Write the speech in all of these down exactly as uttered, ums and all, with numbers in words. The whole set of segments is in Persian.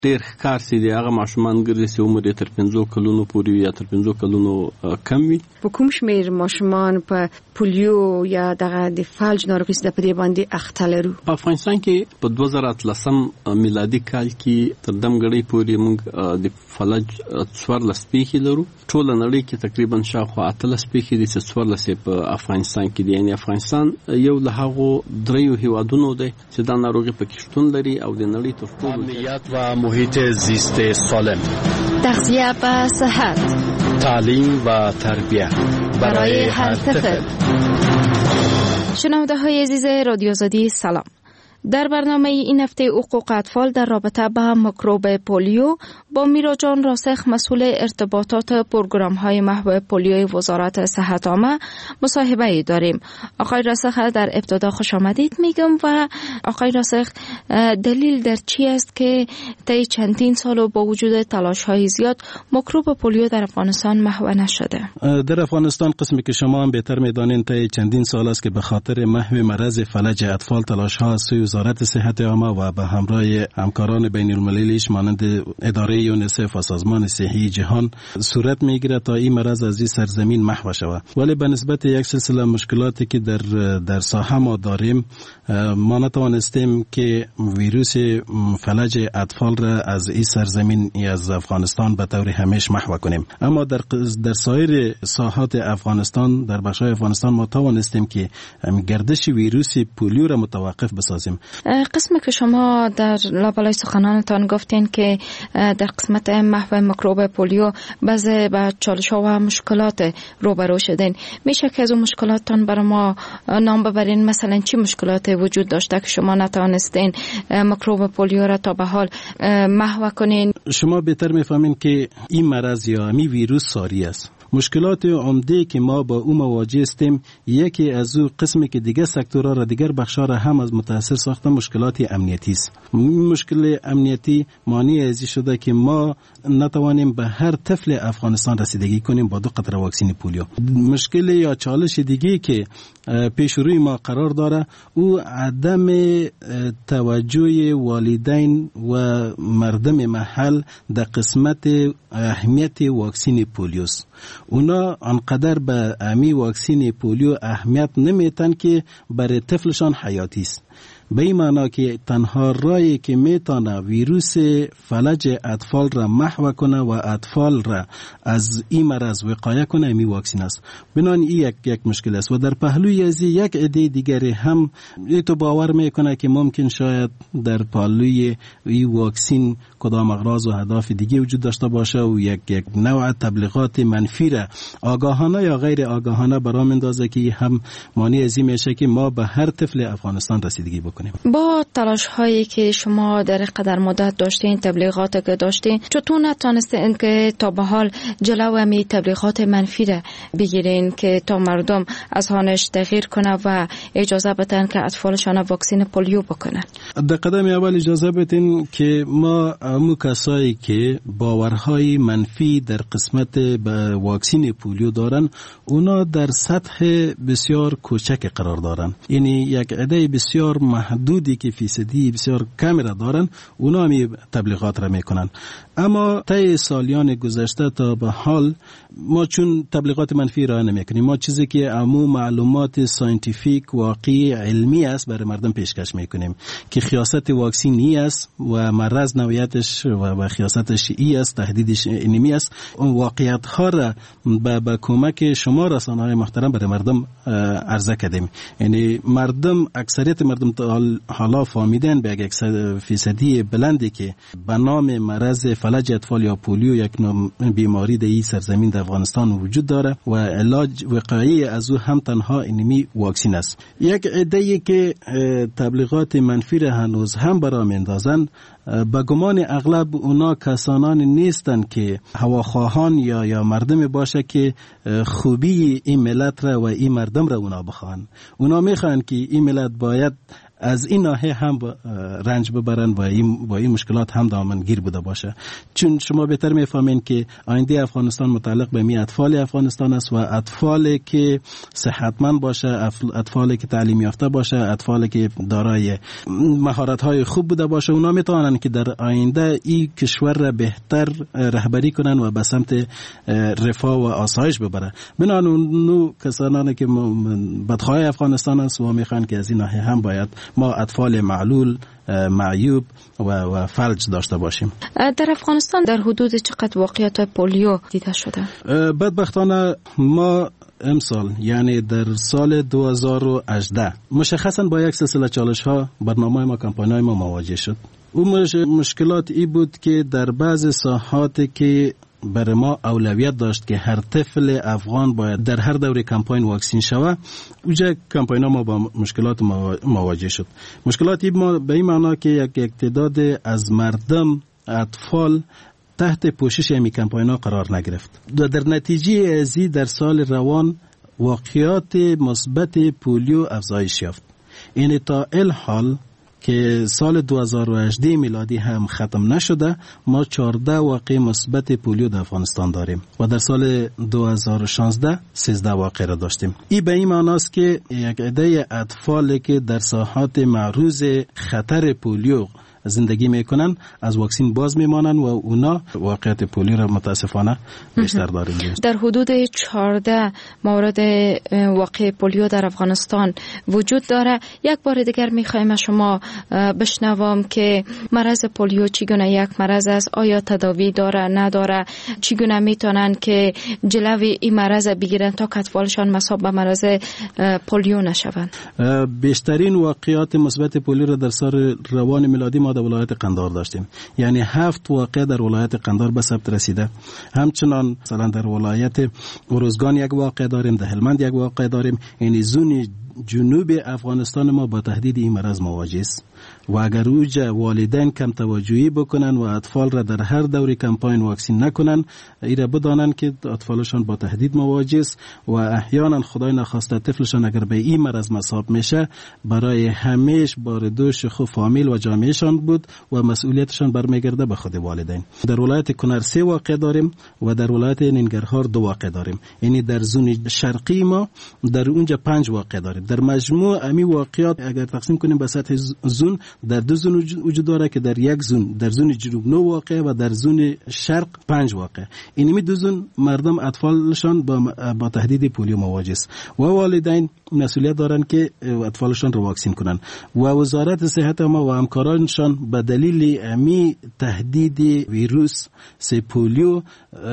ډېر ښکار سي دي هغه ماشومان ګرځي چې عمر یې تر پنځو کلونو پورې یا تر پنځو کلونو کم وي. په کوم شمېر ماشومان په پولیو یا دغه د فلج ناروغي څخه په دې باندې اخته لرو؟ په افغانستان کې په دوه زره اتلسم میلادي کال کې تر دمګړۍ پورې موږ د فلج څوارلس پیښې لرو. ټول نړۍ کې تقریبا شاوخوا اتلس پیښې دي چې څوارلس په افغانستان کې دي. یعنی افغانستان یو له هغو دریو هیوادونو دی چې دا ناروغي پکې شتون لري او د نړۍ تر ټولو امنیت و محیط زیست سالم، تغذیه و صحت، تعلیم و تربیت برای هر طفل. شنونده های عزیز رادیو آزادی سلام. در برنامه این هفته حقوق اطفال در رابطه با میکروب پولیو با میرا جان راسخ مسئول ارتباطات پروگرام های محو پولیوی وزارت صحت عامه مصاحبه ای داریم. آقای راسخ در ابتدا خوش آمدید میگم و آقای راسخ دلیل در چی است که طی چندین سال و با وجود تلاش های زیاد میکروب پولیو در افغانستان محو نشده؟ در افغانستان قسمی که شما هم بهتر میدانید طی چندین سال است که به خاطر محو مرض فلج اطفال تلاش ها سوی وزارت صحت عامه و به همراه همکاران بین المللیش مانند اداره یونیسف و سازمان صحی جهان صورت میگیرد تا این مرض از این سرزمین محو شود. ولی به نسبت یک سلسله مشکلاتی که در در ساحه ما داریم ما نتوانستیم که ویروس فلج اطفال را از این سرزمین از افغانستان به طور همیشه محو کنیم. اما در در سایر ساحات افغانستان در بخش‌های افغانستان ما توانستیم که گردش ویروس پولیو را متوقف بسازیم. قسمی که شما در لابلای سخنانتان گفتین که در قسمت محو میکروب پولیو بعضی با چالش‌ها و مشکلات روبرو شدین، میشه که از اون مشکلاتتان برای ما نام ببرین؟ مثلا چی مشکلات وجود داشته که شما نتوانستین میکروب پولیو را تا به حال محو کنین؟ شما بهتر میفهمین که این مرض یا این ویروس ساری است. مشکلات عمده که ما با او مواجه هستیم، یکی از او قسمی که دیگر سکتورها را دیگر بخش‌ها را هم از متاثر ساخته مشکلات امنیتی است. مشکل امنیتی مانع ازی شده که ما نتوانیم به هر طفل افغانستان رسیدگی کنیم با دو قطره واکسن پولیو. مشکل یا چالش دیگه که پیش روی ما قرار داره او عدم توجه والدین و مردم محل در قسمت اهمیت واکسن پولیوست. اونا انقدر به امی واکسن پولیو اهمیت نمیتن که برای طفلشان حیاتی است. به این معنا که تنها راهی که میتونه ویروس فلج اطفال را محو کنه و اطفال را از این مرض وقایه کنه امی واکسن است. بنابراین این یک یک مشکل است و در پهلوی از یک عده دیگری هم تو باور میکنه که ممکن شاید در پهلوی این واکسن کدام اغراض و اهداف دیگه وجود داشته باشه و یک یک نوع تبلیغات منفی را آگاهانه یا غیر آگاهانه برام اندازه که هم مانع از این میشه که ما به هر طفل افغانستان رسیدگی بکنیم. با تلاش هایی که شما در قدر مدت داشتین، تبلیغاتی که داشتین، چطور نتونستین که تا به حال جلو امی تبلیغات منفی را بگیرین که تا مردم از هانش تغییر کنه و اجازه بدن که اطفالشان واکسن پولیو بکنن؟ در قدم اول اجازه بدین که ما امو کسایی که باورهای منفی در قسمت به واکسن پولیو دارن اونا در سطح بسیار کوچک قرار دارن. یعنی یک عده بسیار محدودی که فیصدی بسیار کمی را دارن اونا می تبلیغات را میکنن. اما طی سالیان گذشته تا به حال ما چون تبلیغات منفی را نمیکنیم، ما چیزی که عموم معلومات ساینتیفیک واقعی علمی است برای مردم پیشکش میکنیم که خیاست واکسینی است و مرض نوعیتش و خیاستش ای است، تهدیدش اینمی است. واقعیت ها را با کمک شما رسانه‌های محترم برای مردم عرضه کردیم. یعنی مردم اکثریت مردم حالا فهمیدن به یک فیصدی بلندی که به نام مرض فلج اطفال یا پولیو یک بیماری در این سرزمین در افغانستان وجود داره و علاج وقایعی از او هم تنها اینمی واکسن است. یک عده‌ای که تبلیغات منفی را هنوز هم برای اندازن، به گمان اغلب اونا کسانان نیستن که هواخواهان یا یا مردم باشه که خوبی این ملت را و این مردم را اونا بخوان. اونا میخوان که این ملت باید از این ناحیه هم رنج ببرن و این با این مشکلات هم دامنگیر بوده باشه. چون شما بهتر میفهمین که آینده افغانستان متعلق به می اطفال افغانستان است و اطفالی که صحتمند باشه، اطفالی که تعلیم یافته باشه، اطفالی که دارای مهارت‌های خوب بوده باشه، اونا میتونن که در آینده این کشور را بهتر رهبری کنن و به سمت رفاه و آسایش ببرن. بنابراین اون کسانی که بدخواه افغانستان است و میخوان که از این ناحیه هم باید ما اطفال معلول، معیوب و, و فلج داشته باشیم. در افغانستان در حدود چقدر واقعیت پولیو دیده شده؟ بدبختانه ما امسال یعنی در سال دو هزار و هجده مشخصا با یک سلسله چالش ها برنامه ما، کمپاین های ما مواجه شد. اون مشکلات ای بود که در بعض ساحاتی که برای ما اولویت داشت که هر طفل افغان باید در هر دوره کمپاین واکسین شود، اونجا کمپاین ها ما با مشکلات مواجه شد. مشکلاتی ما به این معنا که یک تعداد از مردم، اطفال تحت پوشش این کمپاین ها قرار نگرفت و در نتیجه ازی در سال روان واقعیات مثبت پولیو افزایش یافت. این تا الحال که سال دو هزار و هجده میلادی هم ختم نشده، ما چهارده واقع مثبت پولیو در افغانستان داریم و در سال دو هزار و شانزده سیزده واقع را داشتیم. این به این معناست که یک عده اطفالی که در ساحات معرض خطر پولیو زندگی میکنن از واکسین باز میمانن و اونا واقعیت پولیو را متاسفانه بیشتر داریم. در حدود چهارده مورد واقع پولیو در افغانستان وجود داره. یک بار دیگر میخوایم از شما بشنوم که مرض پولیو چگونه یک مرض است، آیا تداوی داره نداره، چگونه میتونن که جلوی این مرض بگیرن تا که اطفالشان مصاب به مرض پولیو نشوند. بیشترین واقعیات مثبت پولیو را در سال روان میلادی ما در ولایت قندهار داشتیم، یعنی هفت واقع در ولایت قندهار به ثبت رسیده. همچنان مثلا در ولایت ارزگان یک واقع داریم، در هلمند یک واقع داریم. یعنی زون جنوب افغانستان ما با تهدید این مرض مواجه است و اگر اوجا والدین کم توجهی بکنن و اطفال را در هر دوره کمپاین واکسین نکنن، ایره بدانن که اطفالشان با تهدید مواجه است و احیانا خدای نخواسته طفلشان اگر به این مرض مصاب میشه برای همیشه بار دوش خود فامیل و جامعهشان بود و مسئولیتشان برمیگرده به خود والدین. در ولایت کنر سه واقع داریم و در ولایت ننگرهار دو واقع داریم. یعنی در زون شرقی ما در اونجا پنج واقع داریم. در مجموع امی واقعیات اگر تقسیم کنیم به سطح زون در دو زون وجود داره که در یک زون در زون جنوب نو واقع و در زون شرق پنج واقع. اینمی دو زون مردم اطفالشان با, با تهدید پولیو مواجه است و والدین مسئولیت دارن که اطفالشان رو واکسین کنن و وزارت صحت ما و همکارانشان به دلیل امی تهدید ویروس سی پولیو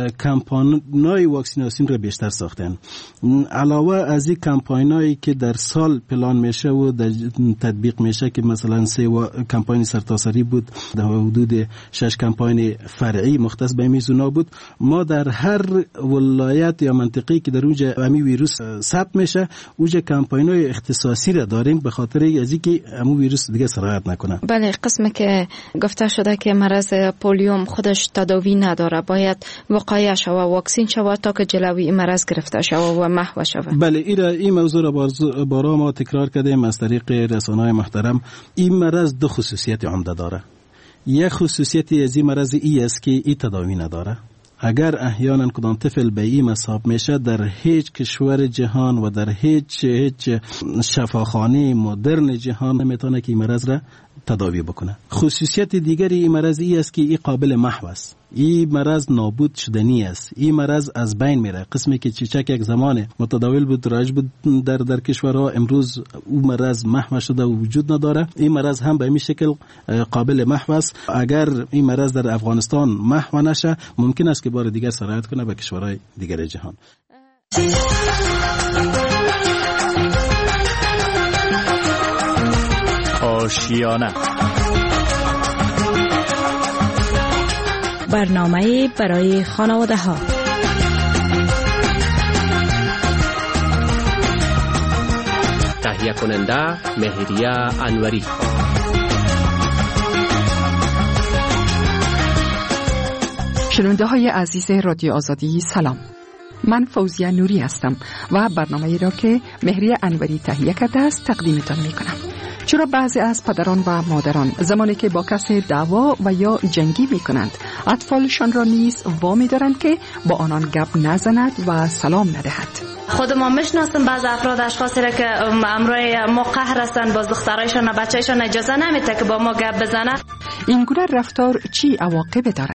کمپاین‌های واکسیناسیون را بیشتر ساختن. علاوه از این کمپاینایی که در سال پلان میشه و تطبیق میشه که مثلا سه و... کمپاین سرتاسری بود، در حدود شش کمپاین فرعی مختص به این زونا بود. ما در هر ولایت یا منطقه‌ای که در اونجا امی ویروس ثبت میشه اونجا کمپاین‌های اختصاصی را داریم به خاطر از اینکه امو ویروس دیگه سرایت نکنه. بله، قسمی که گفته شده که مرض پولیو خودش تداوی نداره، باید وقایع شود، واکسین شود تا که جلوی این مرض گرفته شود و محو شود. بله، این این موضوع را بارها ما تکرار کردیم از طریق رسانه‌های محترم. این مرض دو خصوصیت عمده داره. یک خصوصیتی از این مرض ای است که این تداوی نداره. اگر احیانا کدام طفل به این مصاب میشه در هیچ کشور جهان و در هیچ هیچ شفاخانه مدرن جهان نمیتونه که این مرض را تداوی بکنه. خصوصیت دیگری این مرض ای است که این قابل محو است. این مرض نابود شدنی است. این مرض از بین میره. قسمی که چیچک یک زمان متداول بود، رایج بود در در کشورها، امروز اون مرض محو شده و وجود نداره. این مرض هم به این شکل قابل محو است. اگر این مرض در افغانستان محو نشه ممکن است که بار دیگر سرایت کنه به کشورهای دیگر جهان. آشیانه برنامه برای خانواده ها. تهیه کننده مهریه انوری. شنونده های عزیز رادیو آزادی سلام، من فوزیه نوری هستم و برنامه را که مهریه انوری تهیه کرده است تقدیمتان می کنم. چرا بعضی از پدران و مادران زمانی که با کسی دعوا و یا جنگی می کنند اطفالشان را نیز وامی دارند که با آنان گپ نزند و سلام ندهد؟ خود ما میشناسیم بعض افراد اشخاصی را که امروی ما قهر هستند، باز دخترایشان و بچه‌شان اجازه نمیده که با ما گپ بزنه. این گونه رفتار چی عواقب دارد؟